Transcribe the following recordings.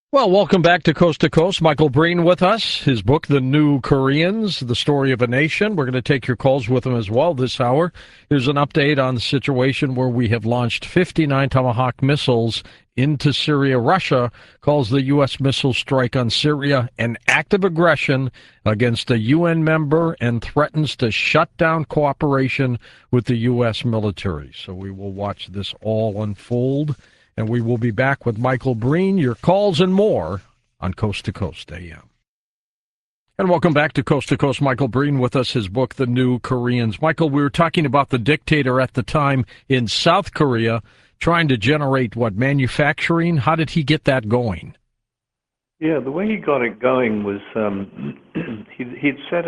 Well, welcome back to Coast. Michael Breen with us. His book, The New Koreans, The Story of a Nation. We're going to take your calls with him as well this hour. Here's an update on the situation where we have launched 59 Tomahawk missiles into Syria. Russia calls the U.S. missile strike on Syria an act of aggression against a UN member and threatens to shut down cooperation with the U.S. military. So we will watch this all unfold. And we will be back with Michael Breen, your calls and more on Coast to Coast AM. And welcome back to Coast. Michael Breen with us, his book, The New Koreans. Michael, we were talking about the dictator at the time in South Korea trying to generate, manufacturing? How did he get that going? Yeah, the way he got it going was he'd set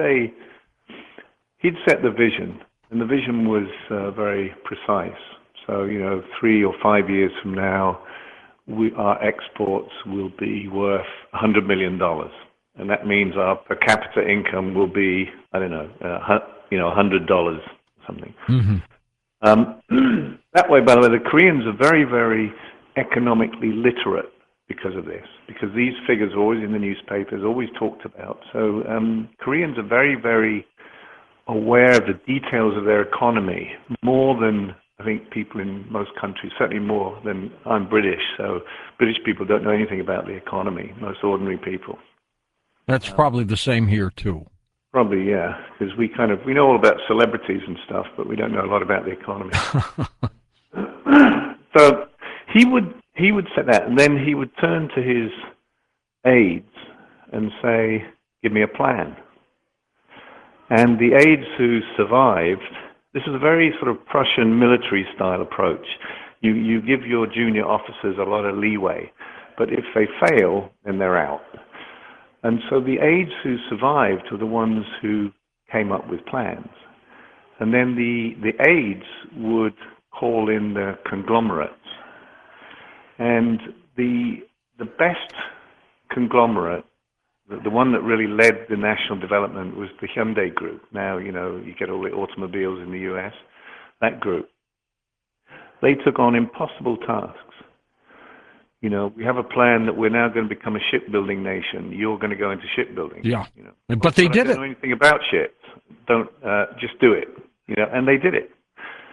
the vision, and the vision was very precise. So, 3 or 5 years from now, our exports will be worth $100 million. And that means our per capita income will be, $100 something. Mm-hmm. That way, by the way, the Koreans are very, very economically literate because of this, because these figures are always in the newspapers, always talked about. So Koreans are very, very aware of the details of their economy, more than I think people in most countries, certainly more than I'm British, so British people don't know anything about the economy, most ordinary people. That's probably the same here, too. Probably, yeah, because we know all about celebrities and stuff, but we don't know a lot about the economy. So he would set that, and then he would turn to his aides and say, give me a plan. And the aides who survived, this is a very sort of Prussian military-style approach. You give your junior officers a lot of leeway, but if they fail, then they're out. And so the aides who survived were the ones who came up with plans. And then the aides would call in the conglomerates. And the best conglomerate, the one that really led the national development, was the Hyundai Group. Now, you get all the automobiles in the US. That group. They took on impossible tasks. We have a plan that we're now going to become a shipbuilding nation. You're going to go into shipbuilding. Yeah. But they did it. I don't know anything about ships. Don't just do it. And they did it.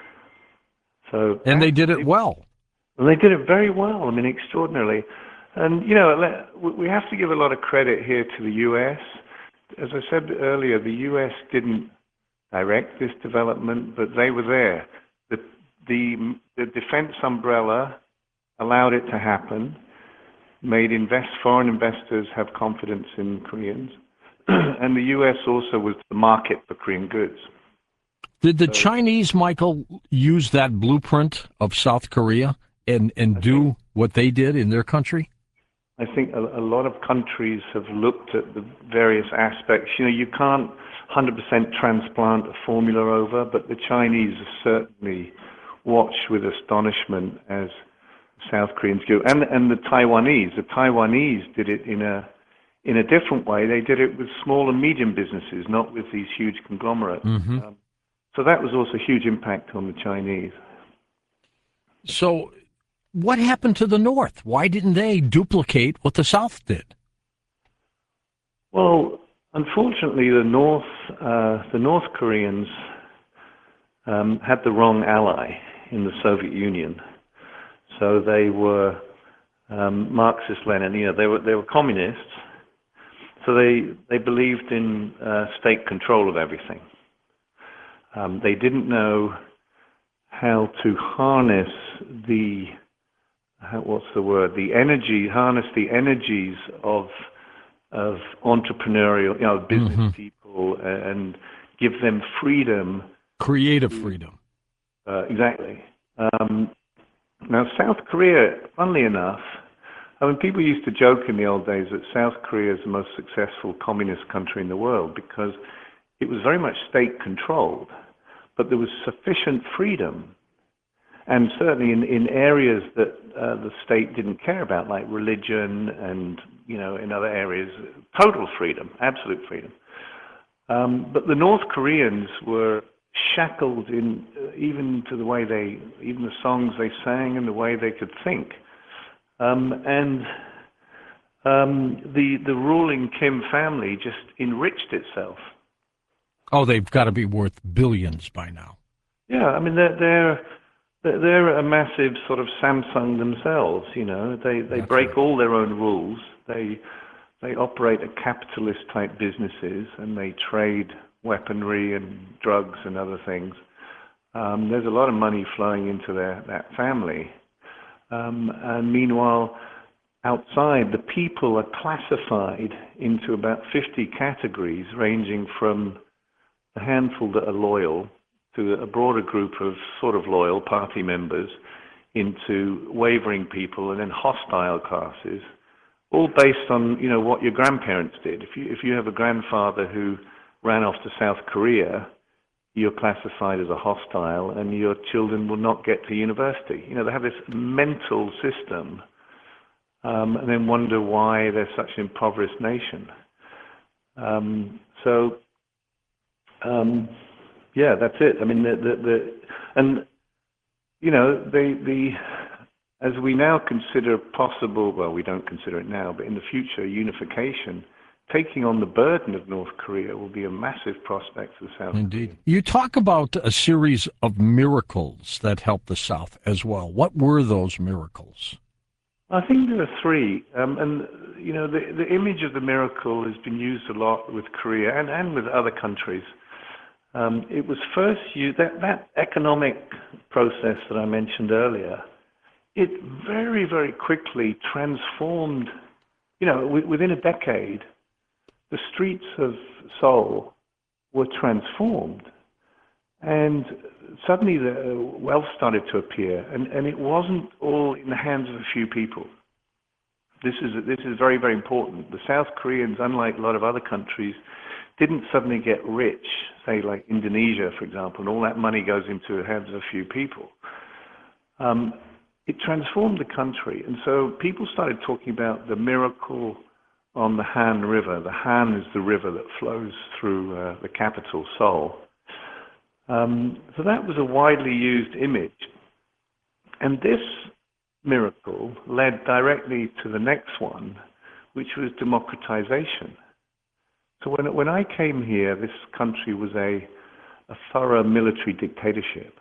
So they did it well. And they did it very well. I mean, extraordinarily. And we have to give a lot of credit here to the U.S. As I said earlier, the U.S. didn't direct this development, but they were there. The defense umbrella allowed it to happen, made foreign investors have confidence in Koreans, and the U.S. also was the market for Korean goods. Did the Chinese, Michael, use that blueprint of South Korea and do what they did in their country? I think a lot of countries have looked at the various aspects. You can't 100% transplant a formula over, but the Chinese certainly watched with astonishment as South Koreans do, and the Taiwanese. The Taiwanese did it in a different way. They did it with small and medium businesses, not with these huge conglomerates. Mm-hmm. So that was also a huge impact on the Chinese. So what happened to the North? Why didn't they duplicate what the South did? Well, unfortunately, the North Koreans had the wrong ally in the Soviet Union. So they were Marxist-Lenin. They were communists. So they believed in state control of everything. They didn't know how to harness harness the energies of entrepreneurial, business people, and give them freedom. Creative freedom. Exactly. Now, South Korea, funnily enough, people used to joke in the old days that South Korea is the most successful communist country in the world because it was very much state-controlled, but there was sufficient freedom, and certainly in areas that the state didn't care about, like religion and, in other areas, total freedom, absolute freedom. But the North Koreans were shackled in even to the way even the songs they sang and the way they could think. the ruling Kim family just enriched itself. Oh, they've got to be worth billions by now. Yeah, I mean they're a massive sort of Samsung themselves. You know, they That's break right. all their own rules. They operate a capitalist type businesses, and they trade weaponry and drugs and other things. There's a lot of money flowing into that family, and meanwhile, outside, the people are classified into about 50 categories, ranging from a handful that are loyal to a broader group of sort of loyal party members, into wavering people, and then hostile classes, all based on, you know, what your grandparents did. If you have a grandfather who ran off to South Korea, you're classified as a hostile, and your children will not get to university. You know, they have this mental system, and then wonder why they're such an impoverished nation. Yeah, that's it. I mean, and you know, as we now consider possible, well, we don't consider it now, but in the future, unification, taking on the burden of North Korea will be a massive prospect for the South Indeed. Koreans. You talk about a series of miracles that helped the South as well. What were those miracles? I think there are three, and you know, the image of the miracle has been used a lot with Korea and with other countries. It was first used, that economic process that I mentioned earlier, it very, very quickly transformed, you know, within a decade, the streets of Seoul were transformed. And suddenly the wealth started to appear, and it wasn't all in the hands of a few people. This is very, very important. The South Koreans, unlike a lot of other countries, didn't suddenly get rich, say like Indonesia, for example, and all that money goes into the hands of a few people. It transformed the country, and so people started talking about the miracle on the Han River. The Han is the river that flows through the capital, Seoul. So that was a widely used image. And this miracle led directly to the next one, which was democratization. So when I came here, this country was a thorough military dictatorship.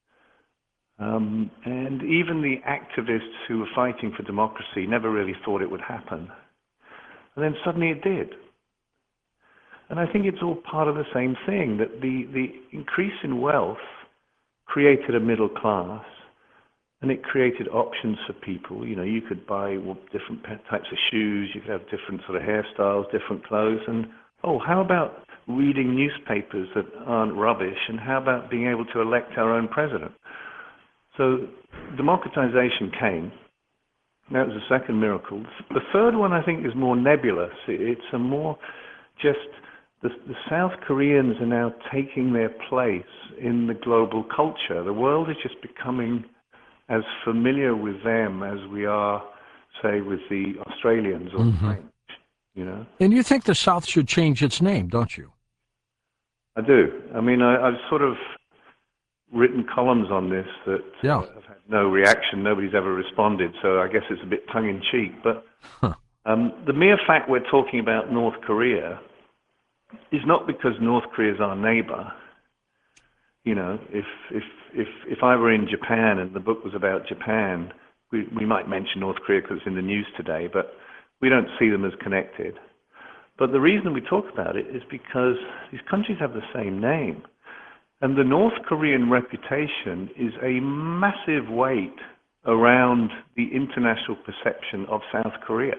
And even the activists who were fighting for democracy never really thought it would happen. And then suddenly it did. And I think it's all part of the same thing, that the increase in wealth created a middle class, and it created options for people. You know, you could buy different types of shoes, you could have different sort of hairstyles, different clothes, and how about reading newspapers that aren't rubbish, and how about being able to elect our own president? So democratization came. That was the second miracle. The third one, I think, is more nebulous. It's a more just the South Koreans are now taking their place in the global culture. The world is just becoming as familiar with them as we are, say, with the Australians or the French, you know? And you think the South should change its name, don't you? I do. I mean, I've sort of written columns on this that have had no reaction. Nobody's ever responded, so I guess it's a bit tongue-in-cheek. But the mere fact we're talking about North Korea is not because North Korea is our neighbor. You know, if I were in Japan and the book was about Japan, we might mention North Korea because it's in the news today, but we don't see them as connected. But the reason we talk about it is because these countries have the same name. And the North Korean reputation is a massive weight around the international perception of South Korea.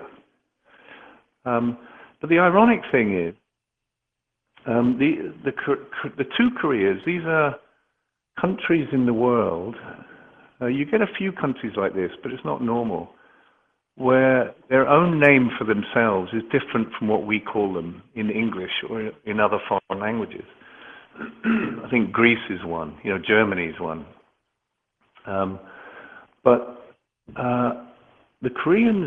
But the ironic thing is, the two Koreas, these are countries in the world, you get a few countries like this, but it's not normal, where their own name for themselves is different from what we call them in English or in other foreign languages. I think Greece is one, you know, Germany is one. But the Koreans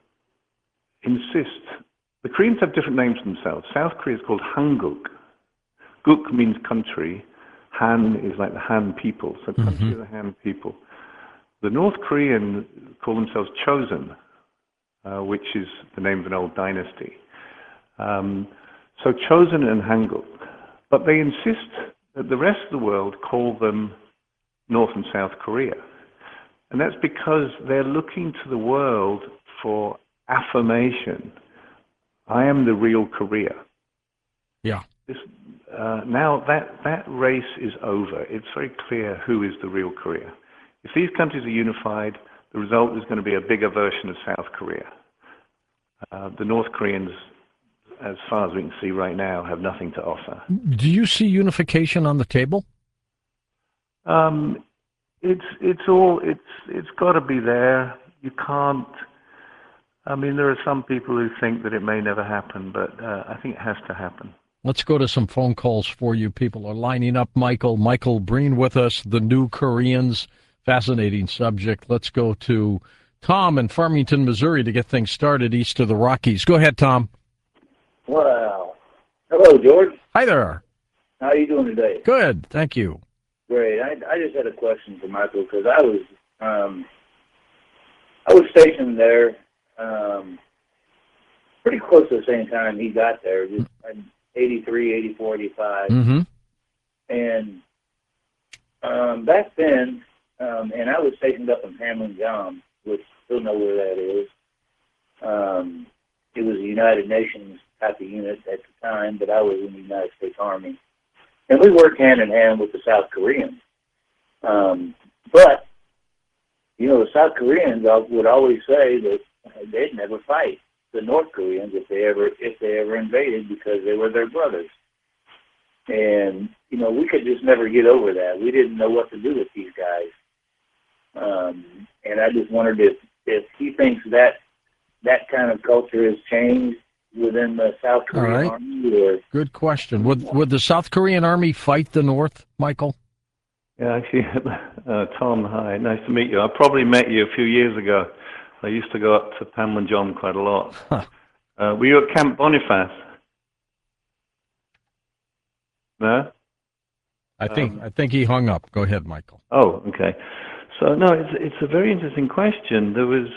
the Koreans have different names for themselves. South Korea is called Hanguk. Guk means country. Han is like the Han people, so country of the Han people. The North Korean call themselves Chosen. which is the name of an old dynasty. So Chosun and Hangul. But they insist that the rest of the world call them North and South Korea. And that's because they're looking to the world for affirmation. I am the real Korea. Yeah. Now that race is over. It's very clear who is the real Korea. If these countries are unified, the result is going to be a bigger version of South Korea. The North Koreans, as far as we can see right now, have nothing to offer. Do you see unification on the table? It's got to be there. You can't. I mean, there are some people who think that it may never happen, but I think it has to happen. Let's go to some phone calls for you. People are lining up. Michael Breen with us, the new Koreans. Fascinating subject. Let's go to Tom in Farmington, Missouri to get things started east of the Rockies. Go ahead, Tom. Wow. Hello, George. Hi there. How are you doing today? Good, thank you. Great. I just had a question for Michael because I was stationed there pretty close to the same time he got there, just 83, 84, 85. Mm-hmm. And back then, and I was stationed up in Hamlin Jam, which still know where that is. It was a United Nations type of unit at the time, but I was in the United States Army. And we worked hand in hand with the South Koreans. But, you know, the South Koreans would always say that they'd never fight the North Koreans if they ever invaded because they were their brothers. And, you know, we could just never get over that. We didn't know what to do with these guys. And I just wondered if he thinks that kind of culture has changed within the South Korean Army. Or... Good question. Would the South Korean Army fight the North, Michael? Yeah, actually, Tom, hi. Nice to meet you. I probably met you a few years ago. I used to go up to Panmunjom quite a lot. Huh. Were you at Camp Boniface? No? I think he hung up. Go ahead, Michael. Oh, okay. So, no, it's a very interesting question. There was...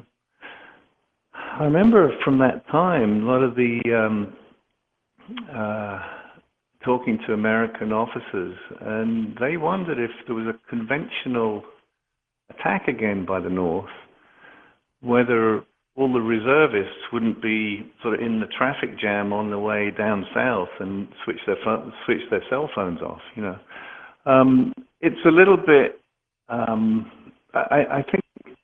I remember from that time, a lot of the talking to American officers, and they wondered if there was a conventional attack again by the North, whether all the reservists wouldn't be sort of in the traffic jam on the way down south and switch their cell phones off. You know, it's a little bit. I think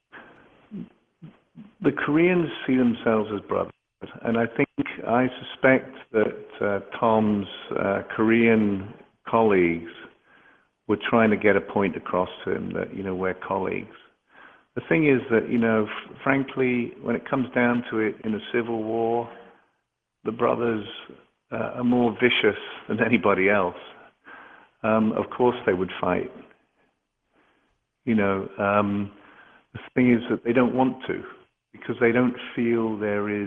the Koreans see themselves as brothers, and I suspect that Tom's Korean colleagues were trying to get a point across to him that, you know, we're colleagues. The thing is that, you know, frankly, when it comes down to it, in a civil war, the brothers are more vicious than anybody else. Of course they would fight. You know, the thing is that they don't want to, because they don't feel there is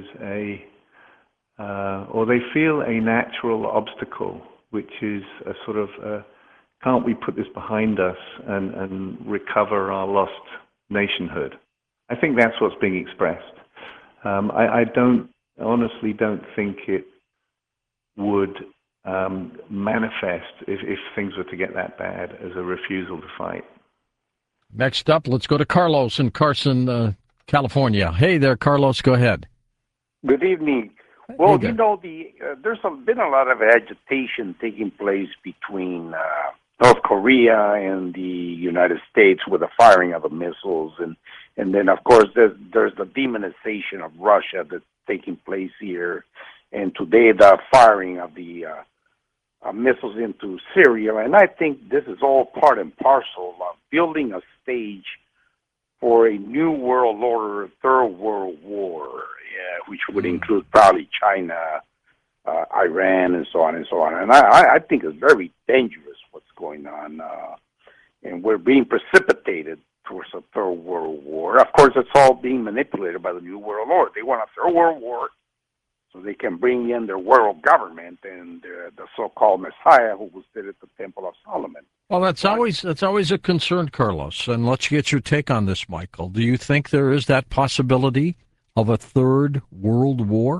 or they feel a natural obstacle, which is a sort of, can't we put this behind us and recover our lost nationhood? I think that's what's being expressed. I honestly don't think it would manifest if things were to get that bad as a refusal to fight. Next up, let's go to Carlos in Carson, California. Hey there, Carlos. Go ahead. Good evening. Well, you know, there's been a lot of agitation taking place between North Korea and the United States with the firing of the missiles, and then of course there's the demonization of Russia that's taking place here, and today the firing of the missiles into Syria, and I think this is all part and parcel of building a stage for a new world order, a third world war, which would include probably China, Iran, and so on and so on. And I think it's very dangerous what's going on, and we're being precipitated towards a third world war. Of course, it's all being manipulated by the new world order. They want a third world war so they can bring in their world government and the so-called Messiah who will sit at the Temple of Solomon. Well, that's always a concern, Carlos. And let's get your take on this, Michael. Do you think there is that possibility of a third world war?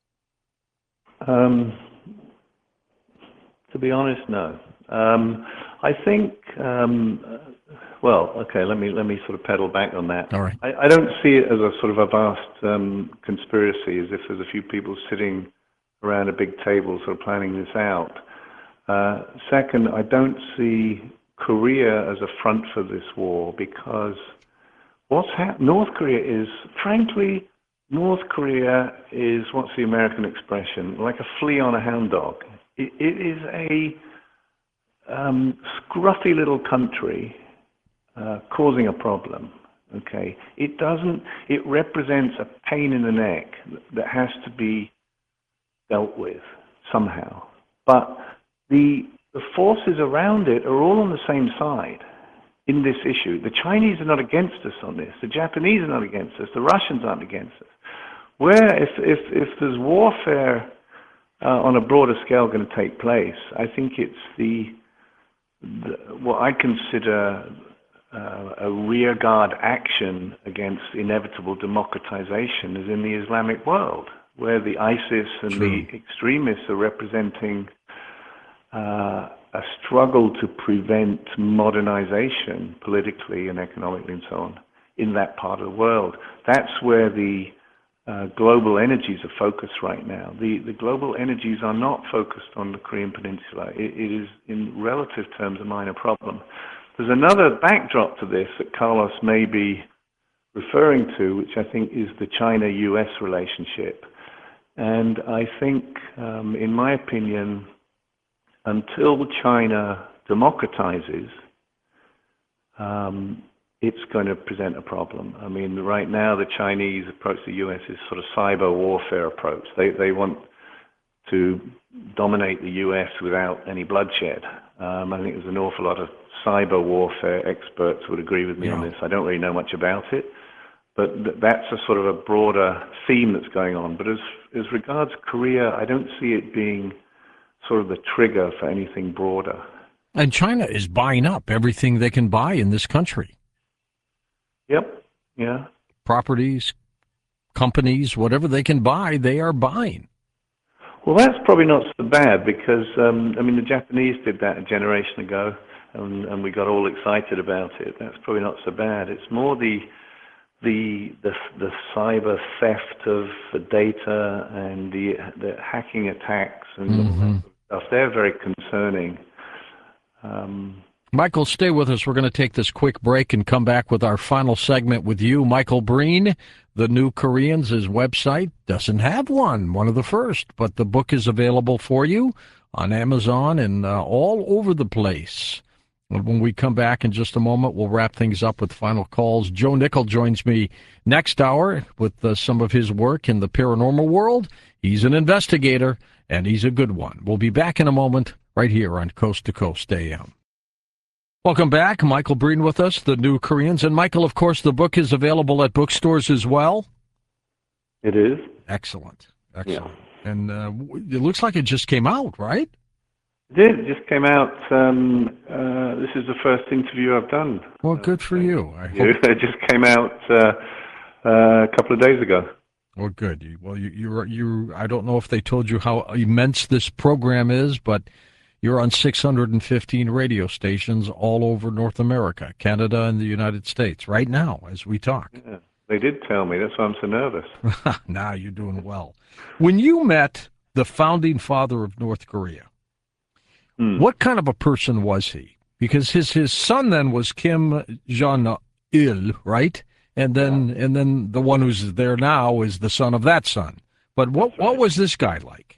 To be honest, no. I think. Well, okay. Let me sort of pedal back on that. All right. I don't see it as a sort of a vast conspiracy, as if there's a few people sitting around a big table sort of planning this out. Second, I don't see Korea as a front for this war, because what's happened? North Korea is, frankly, what's the American expression? Like a flea on a hound dog. It is a scruffy little country causing a problem. Okay, it represents a pain in the neck that has to be dealt with somehow. But the forces around it are all on the same side in this issue. The Chinese are not against us on this. The Japanese are not against us. The Russians aren't against us. Where if there's warfare on a broader scale going to take place, I think it's what I consider a rearguard action against inevitable democratization is in the Islamic world, where the ISIS and the extremists are representing a struggle to prevent modernization politically and economically and so on in that part of the world. That's where the global energies are focused right now. The global energies are not focused on the Korean Peninsula. It is, in relative terms, a minor problem. There's another backdrop to this that Carlos may be referring to, which I think is the China-US relationship. And I think, in my opinion, until China democratizes, it's going to present a problem. I mean, right now the Chinese approach to the US is sort of cyber warfare approach. They want to dominate the US without any bloodshed. I think there's an awful lot of cyber warfare experts would agree with me on this. I don't really know much about it, but that's a sort of a broader theme that's going on. But as regards Korea, I don't see it being sort of the trigger for anything broader. And China is buying up everything they can buy in this country. Yep. Yeah. Properties, companies, whatever they can buy, they are buying. Well, that's probably not so bad because, I mean, the Japanese did that a generation ago, and we got all excited about it. That's probably not so bad. It's more the cyber theft of the data and the hacking attacks and all that sort of stuff. They're very concerning. Michael, stay with us. We're going to take this quick break and come back with our final segment with you. Michael Breen, The New Koreans, his website doesn't have one of the first, but the book is available for you on Amazon and all over the place. When we come back in just a moment, we'll wrap things up with final calls. Joe Nickel joins me next hour with some of his work in the paranormal world. He's an investigator, and he's a good one. We'll be back in a moment right here on Coast to Coast AM. Welcome back. Michael Breen with us, The New Koreans. And Michael, of course, the book is available at bookstores as well. It is. Excellent. Yeah. And it looks like it just came out, right? It did. It just came out. This is the first interview I've done. Well, good for you. It just came out a couple of days ago. Well, good. Well, you. I don't know if they told you how immense this program is, but you're on 615 radio stations all over North America, Canada, and the United States right now as we talk. Yeah, they did tell me. That's why I'm so nervous. Nah, you're doing well. When you met the founding father of North Korea, what kind of a person was he? Because his son then was Kim Jong-il, right? And then the one who's there now is the son of that son. But what was this guy like?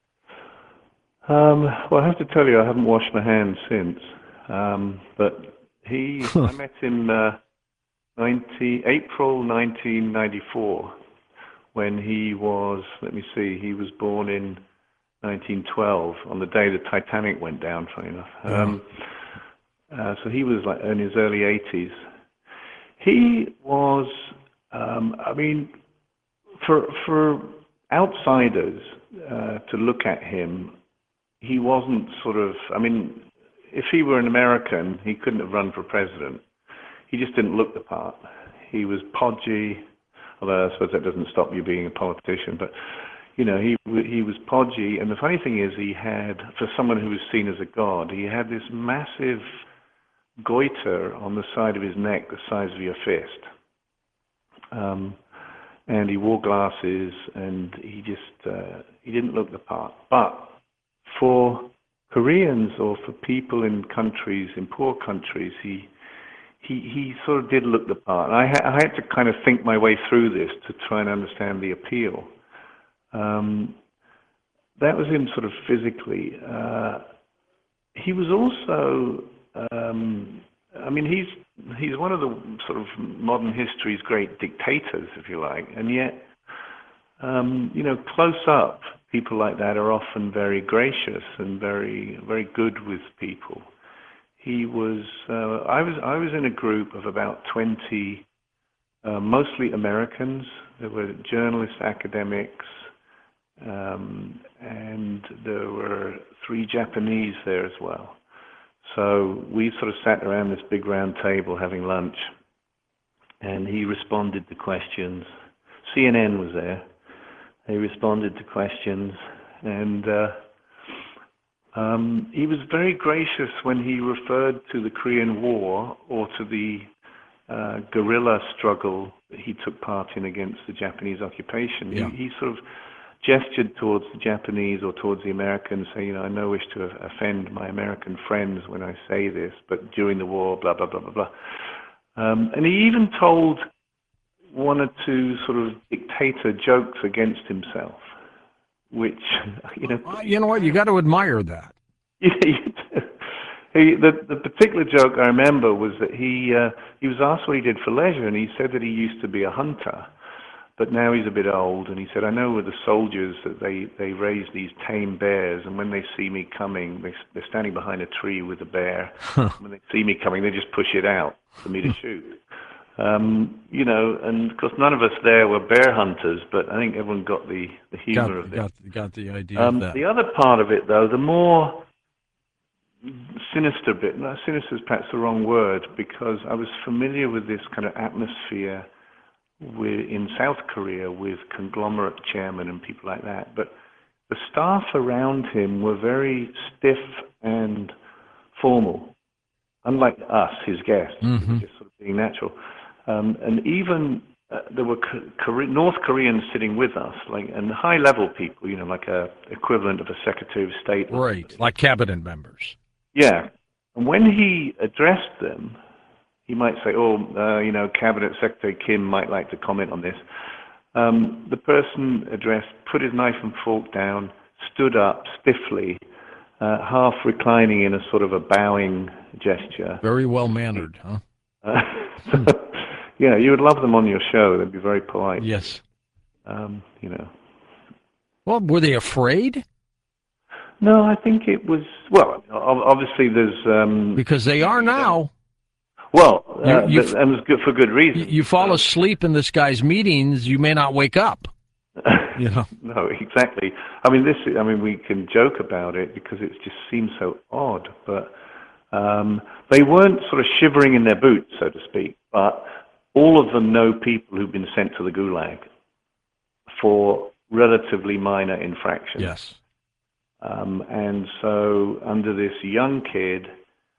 Well, I have to tell you, I haven't washed my hands since. But I met him April 1994 when he was, he was born in 1912 on the day the Titanic went down, funny enough. So he was like in his early 80s. He was, for outsiders to look at him, he wasn't if he were an American, he couldn't have run for president. He just didn't look the part. He was podgy. Although I suppose that doesn't stop you being a politician. But you know, he was podgy, and the funny thing is, he had, for someone who was seen as a god, he had this massive goiter on the side of his neck, the size of your fist. And he wore glasses, and he didn't look the part. But for Koreans or for people in countries, in poor countries, he sort of did look the part. And I had to kind of think my way through this to try and understand the appeal. That was him sort of physically. He was also, I mean, he's one of the sort of modern history's great dictators, if you like, and yet, you know, close up, people like that are often very gracious and very, very good with people. He was, I was in a group of about 20, mostly Americans. There were journalists, academics, and there were 3 Japanese there as well. So we sort of sat around this big round table having lunch, and he responded to questions. CNN was there. He responded to questions, and he was very gracious when he referred to the Korean War or to the guerrilla struggle that he took part in against the Japanese occupation. Yeah. He sort of gestured towards the Japanese or towards the Americans, saying, you know, I no wish to offend my American friends when I say this, but during the war, blah, blah, blah, blah, blah. And he even told 1 or 2 sort of dictator jokes against himself, which, you know... You know what? You got to admire that. Yeah, the particular joke I remember was that he was asked what he did for leisure, and he said that he used to be a hunter. But now he's a bit old, and he said, I know with the soldiers that they raise these tame bears, and when they see me coming, they're standing behind a tree with a bear. When they see me coming, they just push it out for me to shoot. You know, and of course none of us there were bear hunters, but I think everyone got the humor of it. Got the idea of that. The other part of it, though, the more sinister bit, no, sinister is perhaps the wrong word, because I was familiar with this kind of atmosphere in South Korea with conglomerate chairmen and people like that, but the staff around him were very stiff and formal, unlike us, his guests, who were just sort of being natural. And even there were North Koreans sitting with us, and high-level people, you know, like a equivalent of a Secretary of State. Right, like cabinet members. Yeah. And when he addressed them, he might say, you know, Cabinet Secretary Kim might like to comment on this. The person addressed put his knife and fork down, stood up stiffly, half reclining in a sort of a bowing gesture. Very well-mannered, huh? Yeah, you would love them on your show. They'd be very polite. Yes. You know. Well, were they afraid? No, I think it was, well, obviously there's... because they are now. Well, and it's good for good reason. You fall asleep in this guy's meetings, you may not wake up. You know. No, exactly. I mean, we can joke about it because it just seems so odd, but they weren't sort of shivering in their boots, so to speak, but all of them know people who've been sent to the Gulag for relatively minor infractions. Yes. And so under this young kid,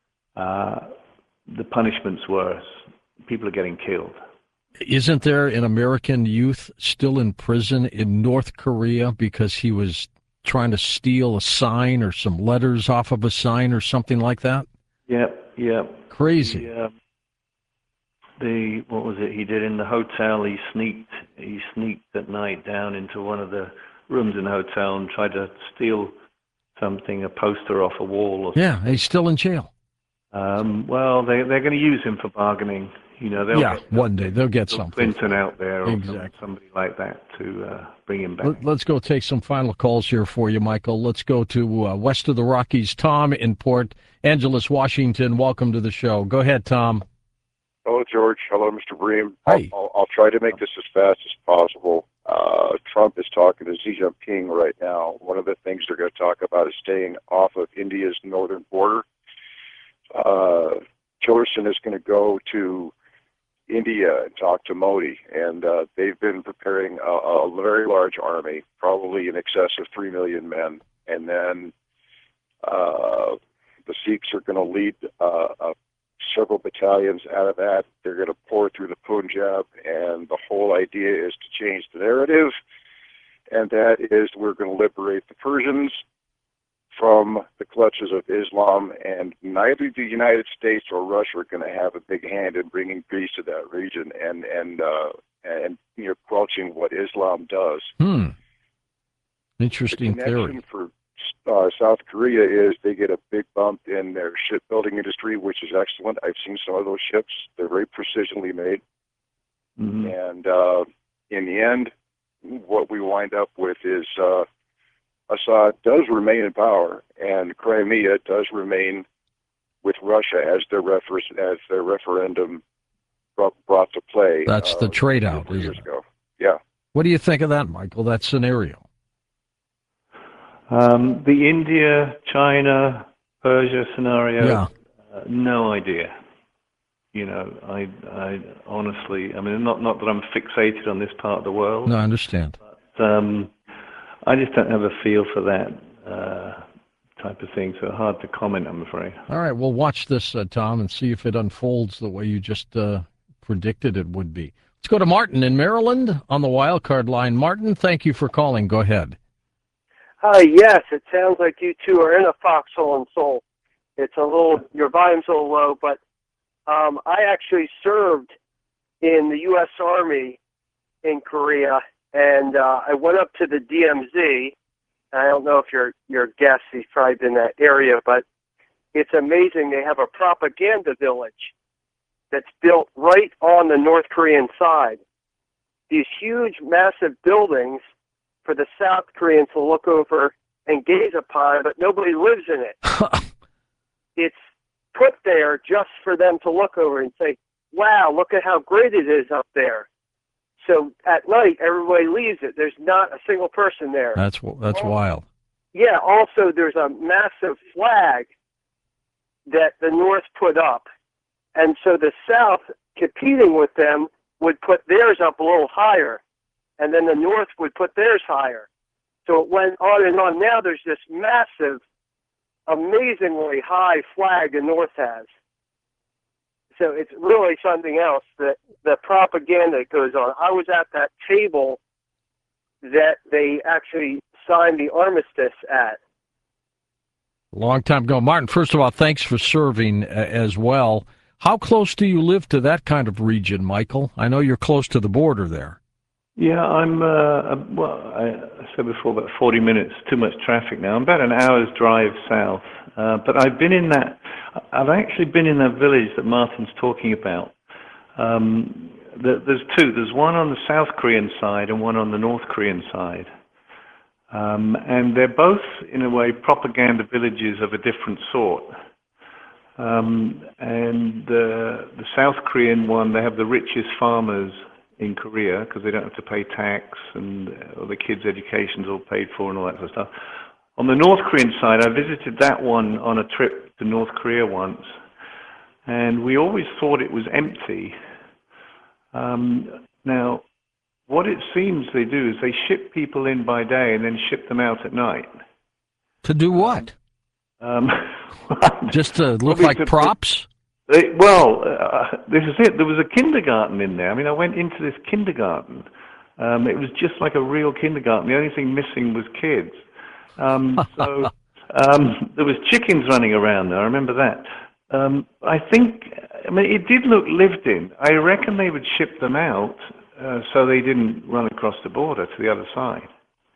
the punishment's worse. People are getting killed. Isn't there an American youth still in prison in North Korea because he was trying to steal a sign or some letters off of a sign or something like that? Yep. Crazy. What was it he did in the hotel? He sneaked at night down into one of the rooms in the hotel and tried to steal something, a poster off a wall. Or yeah, he's still in jail. Well, they're going to use him for bargaining. You know, one day they'll get something. Clinton out there, or exactly. somebody like that to bring him back. Let's go take some final calls here for you, Michael. Let's go to west of the Rockies. Tom in Port Angeles, Washington. Welcome to the show. Go ahead, Tom. Hello, George. Hello, Mr. Bream. Hey. I'll try to make this as fast as possible. Trump is talking to Xi Jinping right now. One of the things they're going to talk about is staying off of India's northern border. Tillerson is going to go to India and talked to Modi, and they've been preparing a very large army, probably in excess of 3 million men, and then the Sikhs are going to lead several battalions out of that. They're going to pour through the Punjab, and the whole idea is to change the narrative, and that is we're going to liberate the Persians from the clutches of Islam, and neither the United States or Russia are going to have a big hand in bringing peace to that region and quelching what Islam does. Interesting the theory. For South Korea is they get a big bump in their shipbuilding industry, which is excellent. I've seen some of those ships; they're very precisionally made, and in the end, what we wind up with is. Assad does remain in power, and Crimea does remain with Russia as their referendum brought to play. That's the trade-out, isn't it? Ago. Yeah. What do you think of that, Michael, that scenario? The India, China, Persia scenario, no idea. I honestly, not that I'm fixated on this part of the world. No, I understand. But, I just don't have a feel for that type of thing, so hard to comment, I'm afraid. All right, we'll watch this, Tom, and see if it unfolds the way you just predicted it would be. Let's go to Martin in Maryland on the wildcard line. Martin, thank you for calling. Go ahead. Hi, yes, it sounds like you two are in a foxhole in Seoul. It's your volume's a little low, but I actually served in the U.S. Army in Korea. And I went up to the DMZ. I don't know if your guest, he's probably been in that area, but it's amazing. They have a propaganda village that's built right on the North Korean side. These huge, massive buildings for the South Koreans to look over and gaze upon, but nobody lives in it. It's put there just for them to look over and say, wow, look at how great it is up there. So at night, everybody leaves it. There's not a single person there. That's wild. Yeah. Also, there's a massive flag that the North put up, and so the South, competing with them, would put theirs up a little higher, and then the North would put theirs higher. So it went on and on. Now there's this massive, amazingly high flag the North has. So it's really something else, that the propaganda that goes on. I was at that table that they actually signed the armistice at. A long time ago. Martin, first of all, thanks for serving as well. How close do you live to that kind of region, Michael? I know you're close to the border there. Yeah, I'm, I said before, about 40 minutes, too much traffic now. I'm about an hour's drive south. But I've actually been in that village that Martin's talking about. There's two. There's one on the South Korean side and one on the North Korean side. And they're both, in a way, propaganda villages of a different sort. And the South Korean one, they have the richest farmers in Korea because they don't have to pay tax, and all the kids' education's all paid for and all that sort of stuff. On the North Korean side, I visited that one on a trip to North Korea once, and we always thought it was empty. Now, what it seems they do is they ship people in by day and then ship them out at night. To do what? Just to look like props? This is it. There was a kindergarten in there. I mean, I went into this kindergarten. It was just like a real kindergarten. The only thing missing was kids. So there was chickens running around there. I remember that. It did look lived in. I reckon they would ship them out so they didn't run across the border to the other side.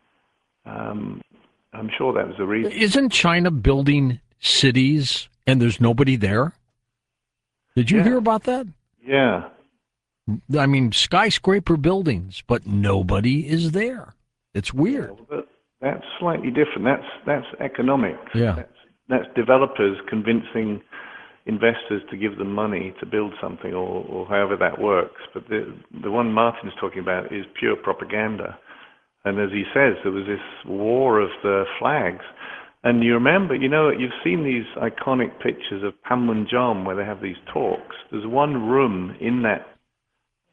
I'm sure that was the reason. Isn't China building cities and there's nobody there? Did you hear about that? Yeah. I mean, skyscraper buildings, but nobody is there. It's weird. Yeah, but that's slightly different. That's economics. Yeah. That's developers convincing investors to give them money to build something, or however that works. But the one Martin's talking about is pure propaganda. And as he says, there was this war of the flags. And you remember, you've seen these iconic pictures of Panmunjom where they have these talks. There's one room in that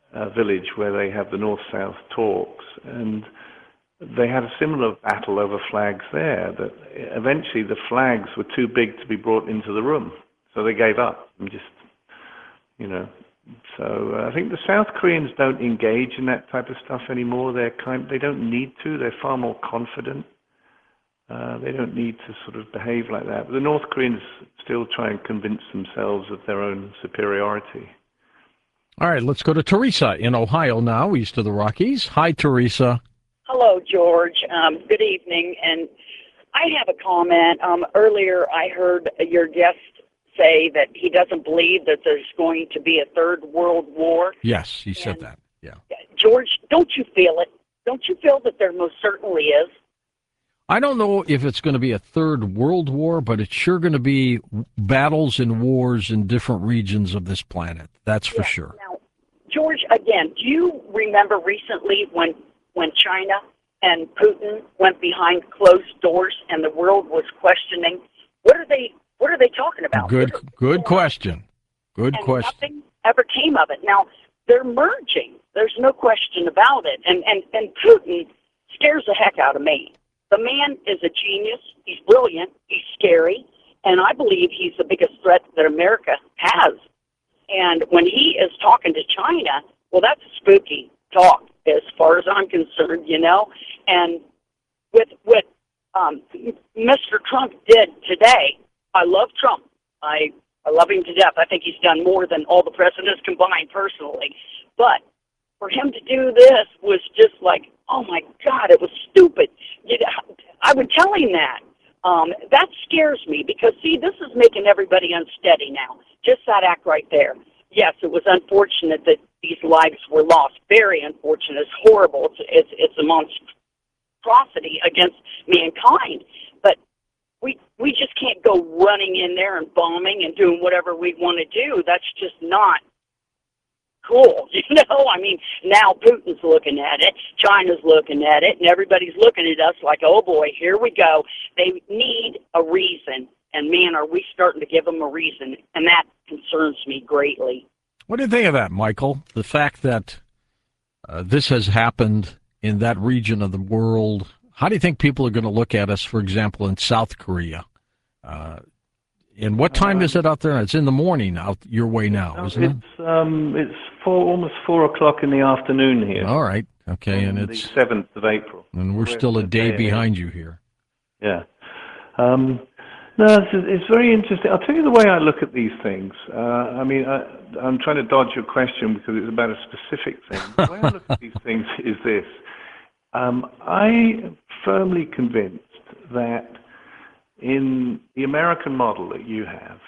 village where they have the North-South talks, and they had a similar battle over flags there, that eventually the flags were too big to be brought into the room, so they gave up and just, So I think the South Koreans don't engage in that type of stuff anymore. They don't need to. They're far more confident. They don't need to sort of behave like that. But the North Koreans still try and convince themselves of their own superiority. All right, let's go to Teresa in Ohio now, east of the Rockies. Hi, Teresa. Hello, George. Good evening. And I have a comment. Earlier, I heard your guest say that he doesn't believe that there's going to be a third world war. Yes, he said that. Yeah. George, don't you feel it? Don't you feel that there most certainly is? I don't know if it's going to be a third world war, but it's sure going to be battles and wars in different regions of this planet. That's for sure. Now, George, again, do you remember recently when China and Putin went behind closed doors and the world was questioning, what are they talking about? Good question. Good and question. Nothing ever came of it. Now, they're merging. There's no question about it. And Putin scares the heck out of me. The man is a genius. He's brilliant. He's scary. And I believe he's the biggest threat that America has. And when he is talking to China, well, that's spooky talk as far as I'm concerned, And with what Mr. Trump did today, I love Trump. I love him to death. I think he's done more than all the presidents combined personally. But for him to do this was just like, oh, my God, it was stupid. I would tell him that. That scares me because, see, this is making everybody unsteady now. Just that act right there. Yes, it was unfortunate that these lives were lost. Very unfortunate. It's horrible. It's a monstrosity against mankind. But we just can't go running in there and bombing and doing whatever we want to do. That's just not cool. I mean, now Putin's looking at it, China's looking at it, and everybody's looking at us like, oh boy, here we go. They need a reason, and man, are we starting to give them a reason, and that concerns me greatly. What do you think of that, Michael? The fact that this has happened in that region of the world. How do you think people are going to look at us, for example, in South Korea? And what time is it out there? It's in the morning out your way now, isn't it? It's almost 4 o'clock in the afternoon here. All right. Okay, and it's the 7th of April. And we're still a day behind you here. Yeah. No, it's very interesting. I'll tell you the way I look at these things. I'm trying to dodge your question because it's about a specific thing. The way I look at these things is this. I'm firmly convinced that in the American model that you have,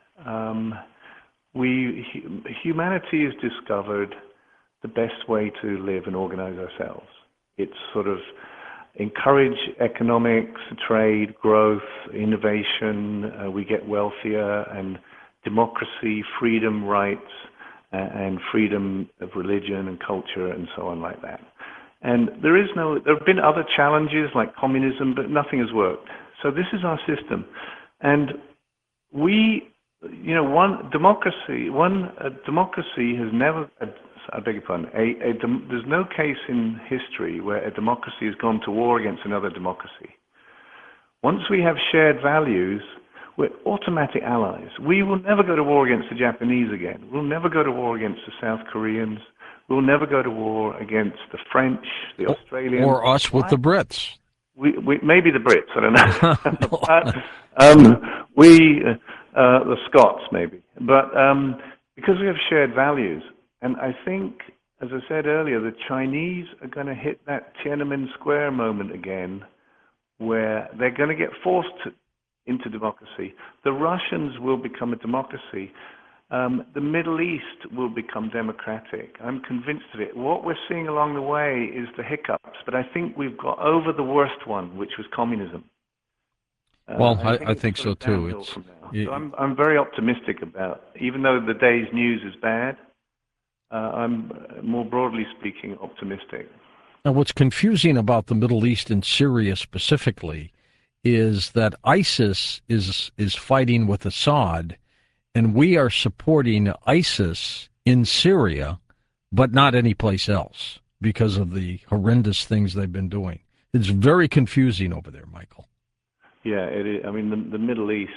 humanity has discovered the best way to live and organize ourselves. It's sort of encourage economics, trade, growth, innovation. We get wealthier, and democracy, freedom, rights, and freedom of religion and culture and so on like that. And there have been other challenges like communism, but nothing has worked. So this is our system. And democracy has never, I beg your pardon, there's no case in history where a democracy has gone to war against another democracy. Once we have shared values, we're automatic allies. We will never go to war against the Japanese again. We'll never go to war against the South Koreans. We'll never go to war against the French, the Australians. Or us with the Brits. We maybe the Brits, I don't know. The Scots maybe. But because we have shared values, and I think, as I said earlier, the Chinese are going to hit that Tiananmen Square moment again, where they're going to get forced into democracy. The Russians will become a democracy. The Middle East will become democratic. I'm convinced of it. What we're seeing along the way is the hiccups, but I think we've got over the worst one, which was communism. Well, I think so too. So I'm very optimistic about, even though the day's news is bad, I'm more broadly speaking optimistic. Now, what's confusing about the Middle East and Syria specifically is that ISIS is fighting with Assad, and we are supporting ISIS in Syria, but not anyplace else because of the horrendous things they've been doing. It's very confusing over there, Michael. Yeah, it is. I mean, the Middle East,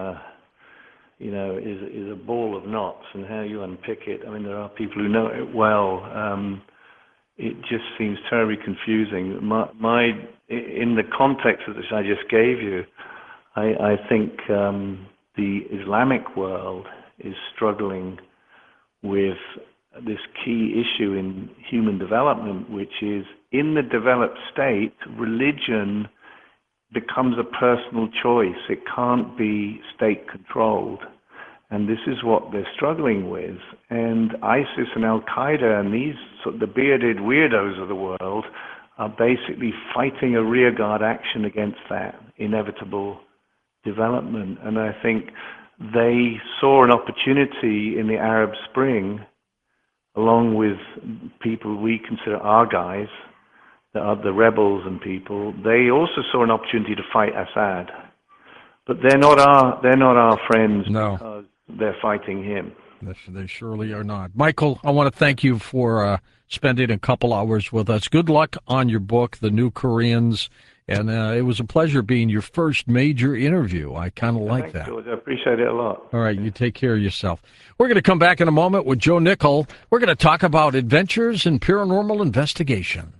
is a ball of knots, and how you unpick it. I mean, there are people who know it well. It just seems terribly confusing. In the context of this I just gave you, I think the Islamic world is struggling with this key issue in human development, which is in the developed state, religion becomes a personal choice. It can't be state-controlled. And this is what they're struggling with. And ISIS and Al-Qaeda and these the bearded weirdos of the world are basically fighting a rearguard action against that inevitable development. And I think they saw an opportunity in the Arab Spring, along with people we consider our guys, the rebels and people. They also saw an opportunity to fight Assad, but they're not our friends. No. Because they're fighting him. They surely are not. Michael, I want to thank you for spending a couple hours with us. Good luck on your book, The New Koreans. And it was a pleasure being your first major interview. I kind of like that. George. I appreciate it a lot. All right, you take care of yourself. We're going to come back in a moment with Joe Nickell. We're going to talk about adventures in paranormal investigation.